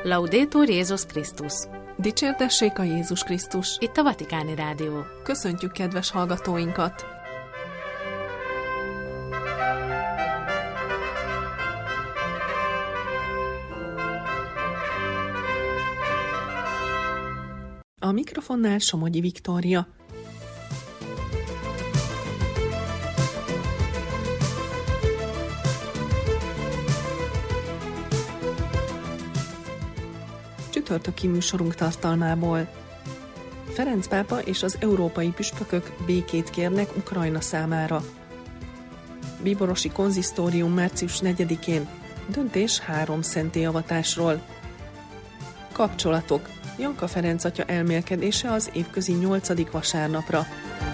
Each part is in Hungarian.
Laudetur Jézus Krisztus! Dicsértessék a Jézus Krisztus! Itt a Vatikáni Rádió. Köszöntjük kedves hallgatóinkat! A mikrofonnál Somogyi Viktória. Csütörtöki műsorunk tartalmából. Ferenc pápa és az európai püspökök békét kérnek Ukrajna számára. Bíborosi konzisztórium március 4-én. Döntés 3 szentélyavatásról. Kapcsolatok. Janka Ferenc atya elmélkedése az évközi 8. vasárnapra.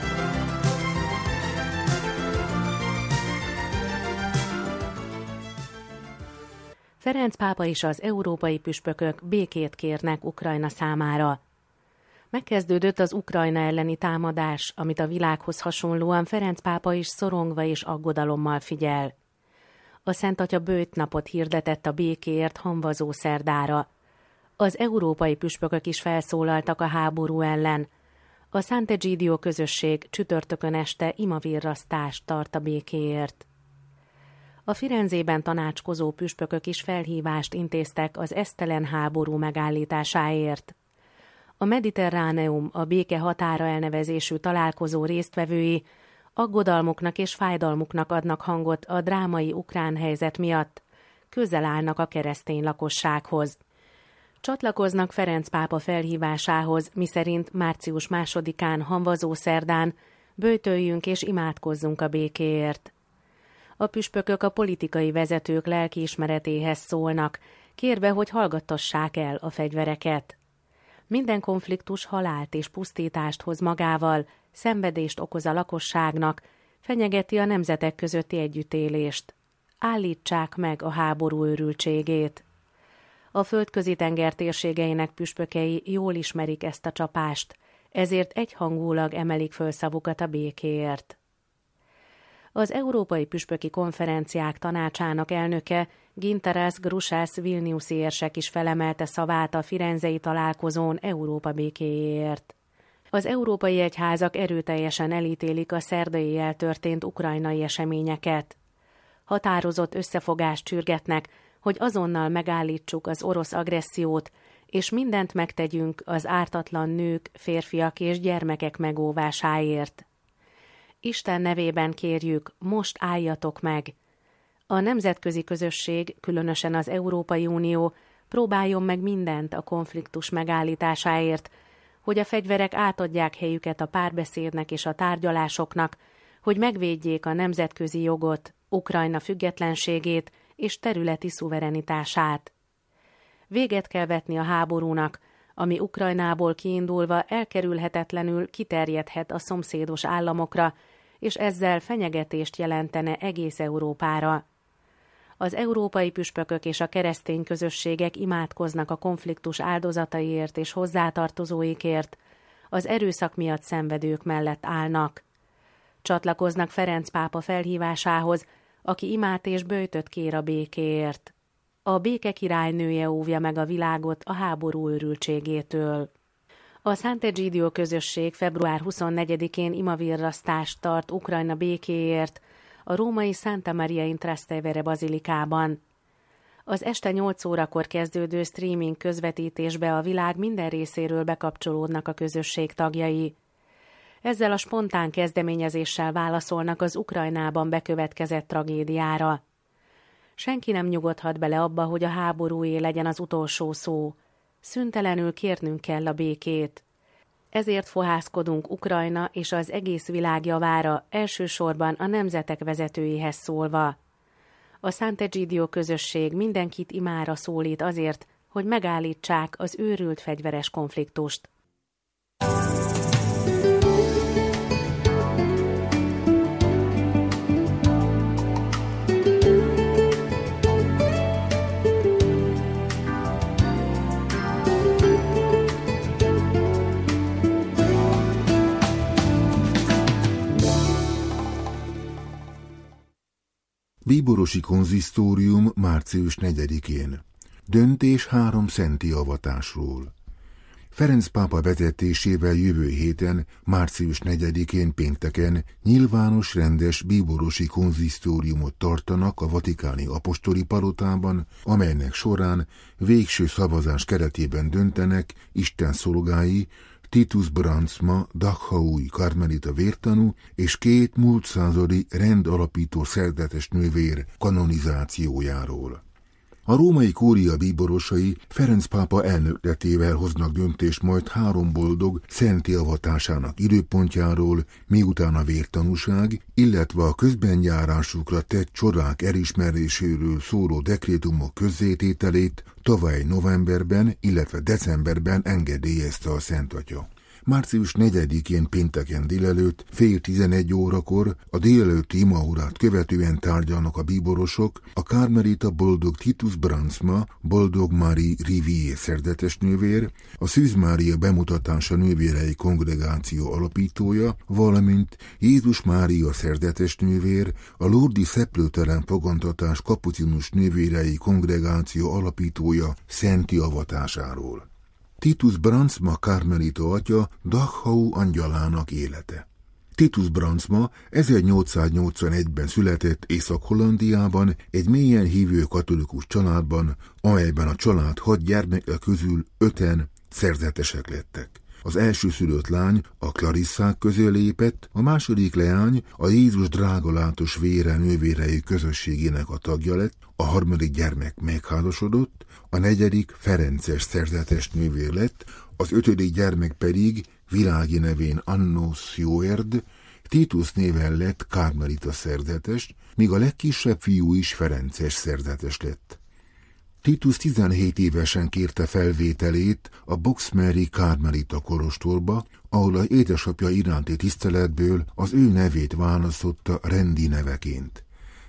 Ferenc pápa és az európai püspökök békét kérnek Ukrajna számára. Megkezdődött az Ukrajna elleni támadás, amit a világhoz hasonlóan Ferenc pápa is szorongva és aggodalommal figyel. A Szent Atya böjtnapot hirdetett a békéért hamvazó szerdára. Az európai püspökök is felszólaltak a háború ellen. A Sant'Egidio közösség csütörtökön este imavirrasztást tart a békéért. A Firenzében tanácskozó püspökök is felhívást intéztek az esztelen háború megállításáért. A Mediterráneum, a béke határa elnevezésű találkozó résztvevői aggodalmuknak és fájdalmuknak adnak hangot a drámai ukrán helyzet miatt, közel állnak a keresztény lakossághoz. Csatlakoznak Ferenc pápa felhívásához, miszerint március 2-án hamvazó szerdán böjtöljünk és imádkozzunk a békéért. A püspökök a politikai vezetők lelkiismeretéhez szólnak, kérve, hogy hallgattassák el a fegyvereket. Minden konfliktus halált és pusztítást hoz magával, szenvedést okoz a lakosságnak, fenyegeti a nemzetek közötti együttélést. Állítsák meg a háború őrültségét. A Földközi-tenger térségeinek püspökei jól ismerik ezt a csapást, ezért egyhangúlag emelik föl szavukat a békéért. Az Európai Püspöki Konferenciák Tanácsának elnöke Gintaras Grušas vilniuszi érsek is felemelte szavát a firenzei találkozón Európa békéjéért. Az európai egyházak erőteljesen elítélik a szerda éjjel történt ukrajnai eseményeket. Határozott összefogást sürgetnek, hogy azonnal megállítsuk az orosz agressziót, és mindent megtegyünk az ártatlan nők, férfiak és gyermekek megóvásáért. Isten nevében kérjük, most álljatok meg! A nemzetközi közösség, különösen az Európai Unió próbáljon meg mindent a konfliktus megállításáért, hogy a fegyverek átadják helyüket a párbeszédnek és a tárgyalásoknak, hogy megvédjék a nemzetközi jogot, Ukrajna függetlenségét és területi szuverenitását. Véget kell vetni a háborúnak, ami Ukrajnából kiindulva elkerülhetetlenül kiterjedhet a szomszédos államokra, és ezzel fenyegetést jelentene egész Európára. Az európai püspökök és a keresztény közösségek imádkoznak a konfliktus áldozataiért és hozzátartozóikért, az erőszak miatt szenvedők mellett állnak. Csatlakoznak Ferenc pápa felhívásához, aki imát és böjtöt kér a békéért. A béke királynője óvja meg a világot a háború őrültségétől. A Sant'Egidio közösség február 24-én imavirrasztást tart Ukrajna békéért a római Santa Maria in Trastevere bazilikában. Az este 8 órakor kezdődő streaming közvetítésbe a világ minden részéről bekapcsolódnak a közösség tagjai. Ezzel a spontán kezdeményezéssel válaszolnak az Ukrajnában bekövetkezett tragédiára. Senki nem nyugodhat bele abba, hogy a háborúé legyen az utolsó szó. Szüntelenül kérnünk kell a békét. Ezért fohászkodunk Ukrajna és az egész világ javára, elsősorban a nemzetek vezetőihez szólva. A Sant'Egidio közösség mindenkit imára szólít azért, hogy megállítsák az őrült fegyveres konfliktust. Bíborosi konzisztórium március 4-én. Döntés 3 szenti avatásról. Ferenc pápa vezetésével jövő héten, március 4-én pénteken nyilvános rendes bíborosi konzisztóriumot tartanak a vatikáni apostoli palotában, amelynek során végső szavazás keretében döntenek Isten szolgái, Titus Brandsma, dachau-i karmelita vértanú és 2 múlt századi rendalapító szerzetes nővér kanonizációjáról. A római kúria bíborosai Ferenc pápa elnökletével hoznak döntést majd 3 boldog szenti avatásának időpontjáról, miután a vértanúság, illetve a közbenjárásukra tett csodák elismeréséről szóló dekrétumok közzétételét tavaly novemberben, illetve decemberben engedélyezte a Szent Atya. Március 4-én pénteken délelőtt, fél 11 órakor a délelőtti imaórát követően tárgyalnak a bíborosok a karmelita boldog Titus Brandsma, boldog Marie Rivier szerzetes nővér, a Szűz Mária bemutatása nővérei kongregáció alapítója, valamint Jézus Mária szerzetes nővér, a Lourdes szeplőtelen fogantatás kapucinus nővérei kongregáció alapítója szenti avatásáról. Titus Brandsma karmelita atya Dachau angyalának élete. Titus Brandsma 1881-ben született Észak-Hollandiában egy mélyen hívő katolikus családban, amelyben a család 6 gyermeke közül 5-en szerzetesek lettek. Az elsőszülött lány a Clarissák közé lépett, a második leány a Jézus drágalátos vére nővérei közösségének a tagja lett, a harmadik gyermek megházasodott, a 4. Ferences szerzetes nővér lett, az 5. gyermek pedig világi nevén Anno Sjoerd, Titus néven lett karmelita szerzetes, míg a legkisebb fiú is ferences szerzetes lett. Titus 17 évesen kérte felvételét a Boxmeri karmelita kolostorba, ahol az édesapja iránti tiszteletből az ő nevét választotta rendi neveként.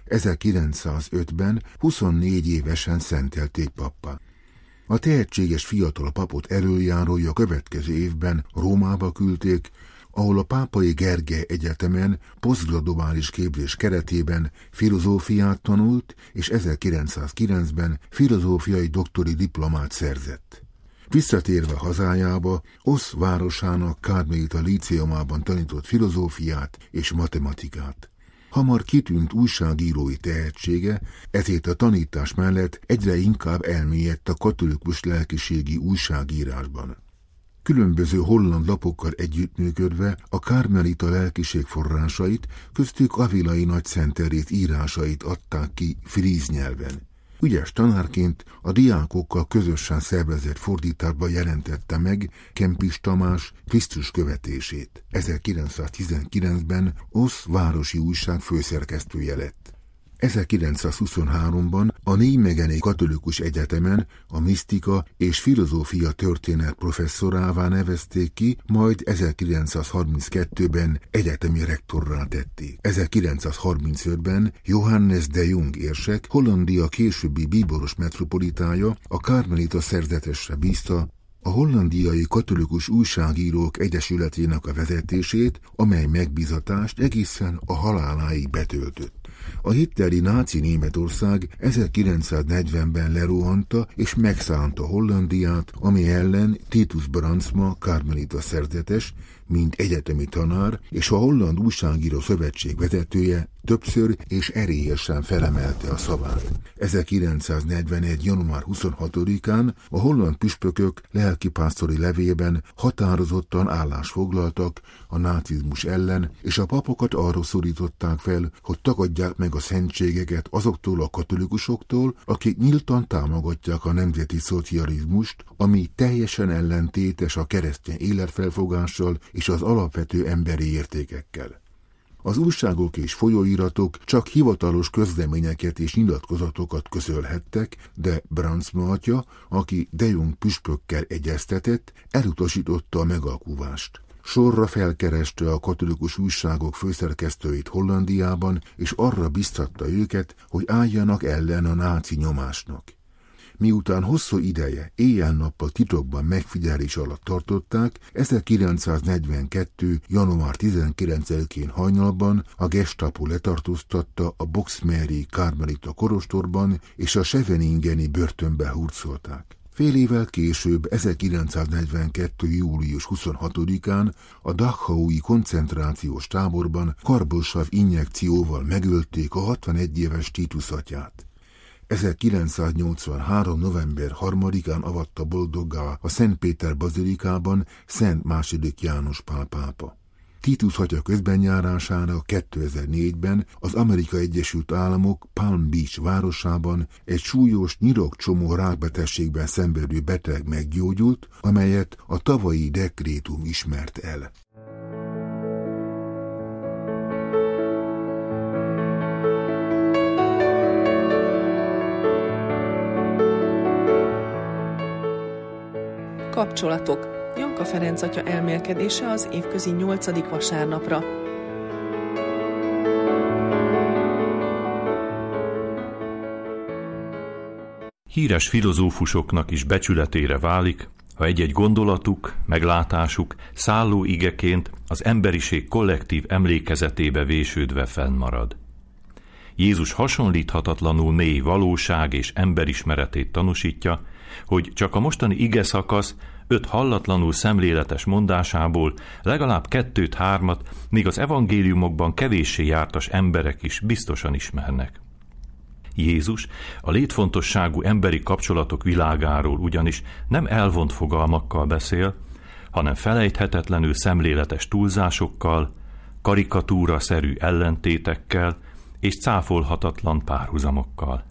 1905-ben 24 évesen szentelték pappá. A tehetséges fiatal papot elöljárója a következő évben Rómába küldték, ahol a Pápai Gergely Egyetemen posztgraduális képzés keretében filozófiát tanult, és 1909-ben filozófiai doktori diplomát szerzett. Visszatérve hazájába, Osz városának karmelita líceumában tanított filozófiát és matematikát. Hamar kitűnt újságírói tehetsége, ezért a tanítás mellett egyre inkább elmélyedt a katolikus lelkiségi újságírásban. Különböző holland lapokkal együttműködve a karmelita lelkiség forrásait, köztük Avilai Nagyszent Teréz írásait adták ki fríz nyelven. Ügyes tanárként a diákokkal közösen szervezett fordításban jelentette meg Kempis Tamás Krisztus követését. 1919-ben Osz városi újság főszerkesztője lett. 1923-ban a Nijmegeni Katolikus Egyetemen a misztika és filozófia történet professzorává nevezték ki, majd 1932-ben egyetemi rektorrá tették. 1935-ben Johannes de Jong érsek, Hollandia későbbi bíboros metropolitája a karmelita szerzetesre bízta a hollandiai katolikus újságírók egyesületének a vezetését, amely megbízatást egészen a haláláig betöltött. A hitteri náci Németország 1940-ben lerohanta és megszánta Hollandiát, ami ellen Titus Brandsma karmelita szerzetes, mint egyetemi tanár, és a Holland Újságíró Szövetség vezetője többször és erélyesen felemelte a szavát. 1941. január 26-án a holland püspökök lelkipásztori levélben határozottan állást foglaltak a nácizmus ellen, és a papokat arra szorították fel, hogy tagadják meg a szentségeket azoktól a katolikusoktól, akik nyíltan támogatják a nemzeti szocializmust, ami teljesen ellentétes a keresztény életfelfogással és az alapvető emberi értékekkel. Az újságok és folyóiratok csak hivatalos közleményeket és nyilatkozatokat közölhettek, de Brandsma atya, aki de Jong püspökkel egyeztetett, elutasította a megalkuvást. Sorra felkereste a katolikus újságok főszerkesztőit Hollandiában, és arra biztatta őket, hogy álljanak ellen a náci nyomásnak. Miután hosszú ideje éjjel-nappal titokban megfigyelés alatt tartották, 1942. január 19-én hajnalban a Gestapo letartóztatta a Boxmeri karmelita kolostorban, és a Scheveningeni börtönbe hurcolták. Fél évvel később, 1942. július 26-án a Dachaui koncentrációs táborban karbonsav injekcióval megölték a 61 éves Titus atyát. 1983. november 3-án avatta boldoggá a Szent Péter bazilikában Szent II. János Pál pápa. Titus atya közbenjárására 2004-ben az Amerikai Egyesült Államok Palm Beach városában egy súlyos nyirokcsomó rákbetegségben szenvedő beteg meggyógyult, amelyet a tavalyi dekrétum ismert el. Kapcsolatok. Janka Ferenc atya elmélkedése az évközi 8. vasárnapra. Híres filozófusoknak is becsületére válik, ha egy-egy gondolatuk, meglátásuk szálló igeként az emberiség kollektív emlékezetébe vésődve fennmarad. Jézus hasonlíthatatlanul mély valóság és emberismeretét tanúsítja, hogy csak a mostani ige szakasz 5 hallatlanul szemléletes mondásából legalább 2-3, míg az evangéliumokban kevéssé jártas emberek is biztosan ismernek. Jézus a létfontosságú emberi kapcsolatok világáról ugyanis nem elvont fogalmakkal beszél, hanem felejthetetlenül szemléletes túlzásokkal, karikatúraszerű ellentétekkel és cáfolhatatlan párhuzamokkal.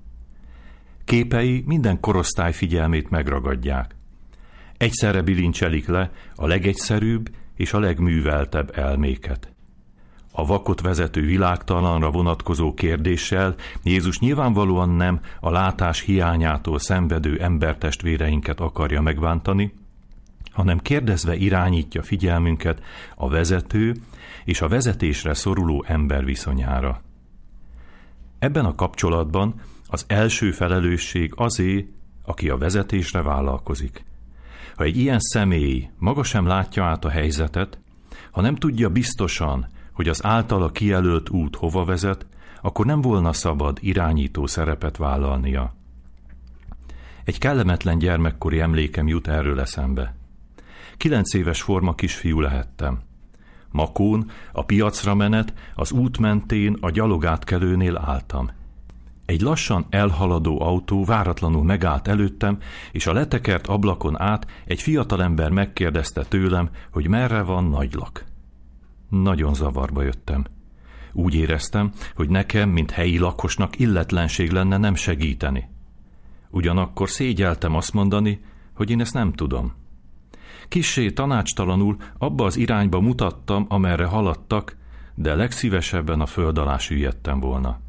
Képei minden korosztály figyelmét megragadják. Egyszerre bilincselik le a legegyszerűbb és a legműveltebb elméket. A vakot vezető világtalanra vonatkozó kérdéssel Jézus nyilvánvalóan nem a látás hiányától szenvedő embertestvéreinket akarja megbántani, hanem kérdezve irányítja figyelmünket a vezető és a vezetésre szoruló ember viszonyára. Ebben a kapcsolatban az első felelősség azé, aki a vezetésre vállalkozik. Ha egy ilyen személy maga sem látja át a helyzetet, ha nem tudja biztosan, hogy az általa kijelölt út hova vezet, akkor nem volna szabad irányító szerepet vállalnia. Egy kellemetlen gyermekkori emlékem jut erről eszembe. 9 éves forma kisfiú lehettem. Makón, a piacra menet, az út mentén, a gyalogátkelőnél álltam. Egy lassan elhaladó autó váratlanul megállt előttem, és a letekert ablakon át egy fiatalember megkérdezte tőlem, hogy merre van Nagylak. Nagyon zavarba jöttem. Úgy éreztem, hogy nekem, mint helyi lakosnak illetlenség lenne nem segíteni. Ugyanakkor szégyeltem azt mondani, hogy én ezt nem tudom. Kissé tanácstalanul abba az irányba mutattam, amerre haladtak, de legszívesebben a föld alá süllyedtem volna.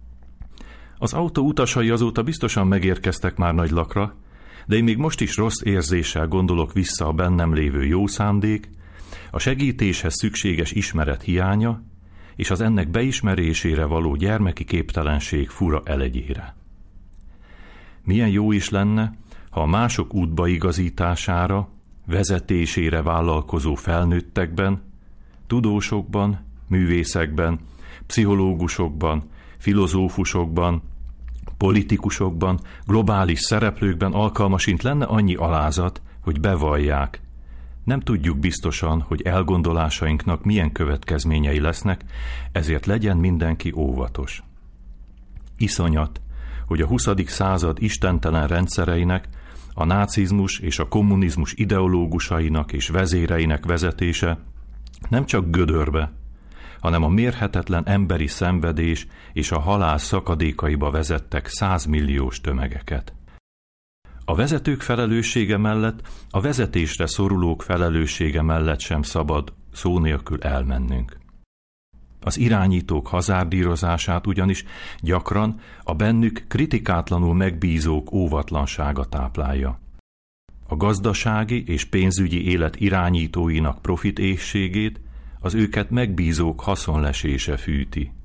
Az autó utasai azóta biztosan megérkeztek már Nagylakra, de én még most is rossz érzéssel gondolok vissza a bennem lévő jó szándék, a segítéshez szükséges ismeret hiánya és az ennek beismerésére való gyermeki képtelenség fura elegyére. Milyen jó is lenne, ha a mások útba igazítására, vezetésére vállalkozó felnőttekben, tudósokban, művészekben, pszichológusokban, filozófusokban, politikusokban, globális szereplőkben alkalmasint lenne annyi alázat, hogy bevallják. Nem tudjuk biztosan, hogy elgondolásainknak milyen következményei lesznek, ezért legyen mindenki óvatos. Iszonyat, hogy a 20. század istentelen rendszereinek, a nácizmus és a kommunizmus ideológusainak és vezéreinek vezetése nem csak gödörbe, hanem a mérhetetlen emberi szenvedés és a halál szakadékaiba vezettek 100 milliós tömegeket. A vezetők felelőssége mellett, a vezetésre szorulók felelőssége mellett sem szabad szó nélkül elmennünk. Az irányítók hazárdírozását ugyanis gyakran a bennük kritikátlanul megbízók óvatlansága táplálja. A gazdasági és pénzügyi élet irányítóinak profitéhségét az őket megbízók haszonlesése fűti.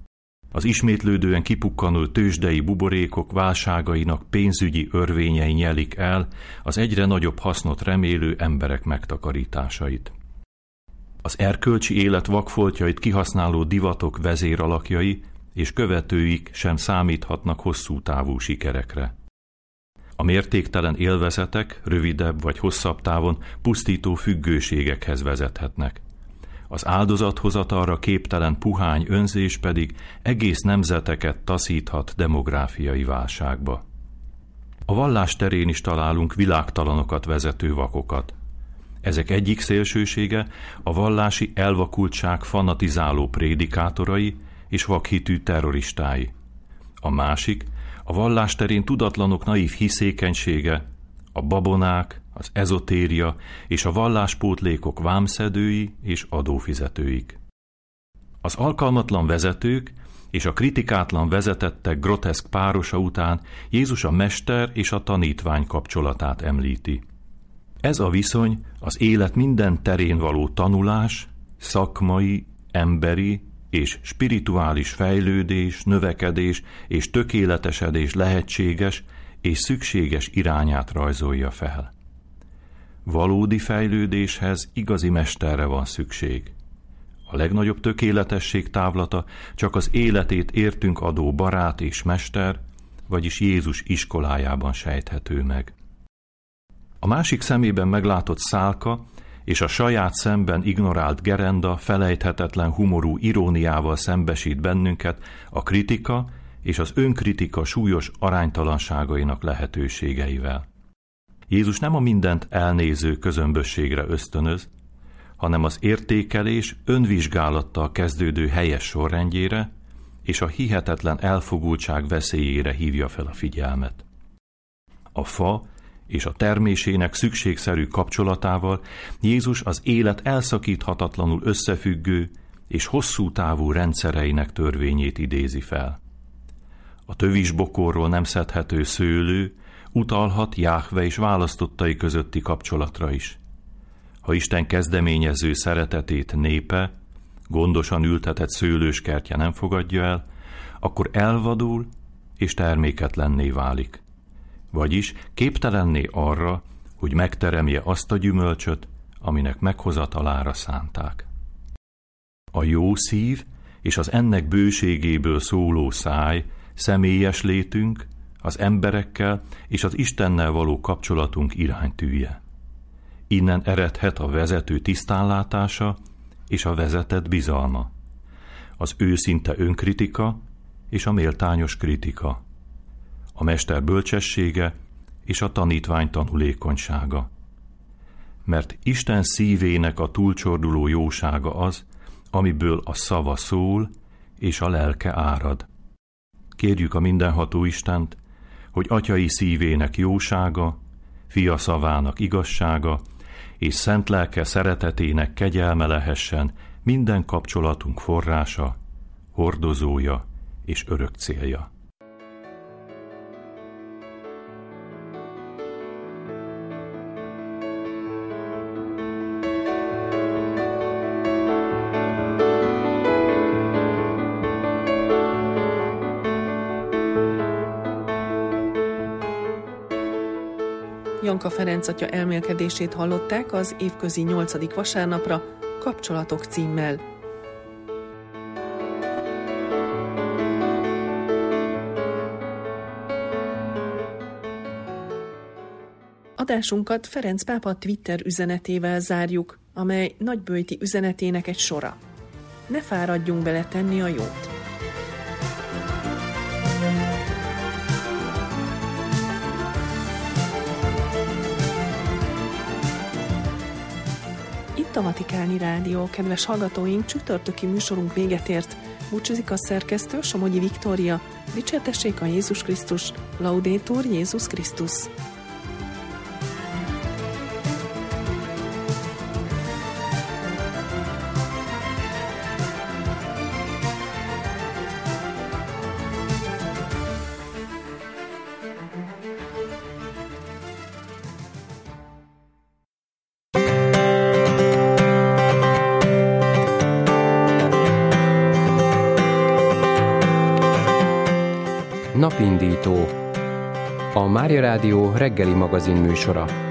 Az ismétlődően kipukkanó tőzsdei buborékok válságainak pénzügyi örvényei nyelik el az egyre nagyobb hasznot remélő emberek megtakarításait. Az erkölcsi élet vakfoltjait kihasználó divatok vezéralakjai és követőik sem számíthatnak hosszú távú sikerekre. A mértéktelen élvezetek rövidebb vagy hosszabb távon pusztító függőségekhez vezethetnek. Az áldozathozatalra képtelen puhány önzés pedig egész nemzeteket taszíthat demográfiai válságba. A vallás terén is találunk világtalanokat vezető vakokat. Ezek egyik szélsősége a vallási elvakultság fanatizáló prédikátorai és vakhitű terroristái. A másik a vallás terén tudatlanok naív hiszékenysége, a babonák, az ezotéria és a valláspótlékok vámszedői és adófizetőik. Az alkalmatlan vezetők és a kritikátlan vezetettek groteszk párosa után Jézus a mester és a tanítvány kapcsolatát említi. Ez a viszony az élet minden terén való tanulás, szakmai, emberi és spirituális fejlődés, növekedés és tökéletesedés lehetséges és szükséges irányát rajzolja fel. Valódi fejlődéshez igazi mesterre van szükség. A legnagyobb tökéletesség távlata csak az életét értünk adó barát és mester, vagyis Jézus iskolájában sejthető meg. A másik szemében meglátott szálka és a saját szemben ignorált gerenda felejthetetlen humorú iróniával szembesít bennünket a kritika és az önkritika súlyos aránytalanságainak lehetőségeivel. Jézus nem a mindent elnéző közömbösségre ösztönöz, hanem az értékelés önvizsgálattal kezdődő helyes sorrendjére és a hihetetlen elfogultság veszélyére hívja fel a figyelmet. A fa és a termésének szükségszerű kapcsolatával Jézus az élet elszakíthatatlanul összefüggő és hosszú távú rendszereinek törvényét idézi fel. A tövisbokorról nem szedhető szőlő utalhat Jáhve és választottai közötti kapcsolatra is. Ha Isten kezdeményező szeretetét népe, gondosan ültetett szőlőskertje nem fogadja el, akkor elvadul és terméketlenné válik. Vagyis képtelenné arra, hogy megteremje azt a gyümölcsöt, aminek meghozatalára szánták. A jó szív és az ennek bőségéből szóló száj személyes létünk, az emberekkel és az Istennel való kapcsolatunk iránytűje. Innen eredhet a vezető tisztánlátása és a vezetett bizalma, az őszinte önkritika és a méltányos kritika, a mester bölcsessége és a tanítvány tanulékonysága. Mert Isten szívének a túlcsorduló jósága az, amiből a szava szól és a lelke árad. Kérjük a mindenható Istent, hogy atyai szívének jósága, fia szavának igazsága és szent lelke szeretetének kegyelme lehessen minden kapcsolatunk forrása, hordozója és örök célja. Janka Ferenc atya elmélkedését hallották az évközi 8. vasárnapra Kapcsolatok címmel. Adásunkat Ferenc pápa Twitter üzenetével zárjuk, amely nagyböjti üzenetének egy sora. Ne fáradjunk bele tenni a jót. Itt a Vatikáni Rádió, kedves hallgatóink, csütörtöki műsorunk véget ért. Búcsúzik a szerkesztő, Somogyi Viktória. Dicsértessék a Jézus Krisztus, Laudetur Jézus Krisztus. Napindító, a Mária Rádió reggeli magazin műsora.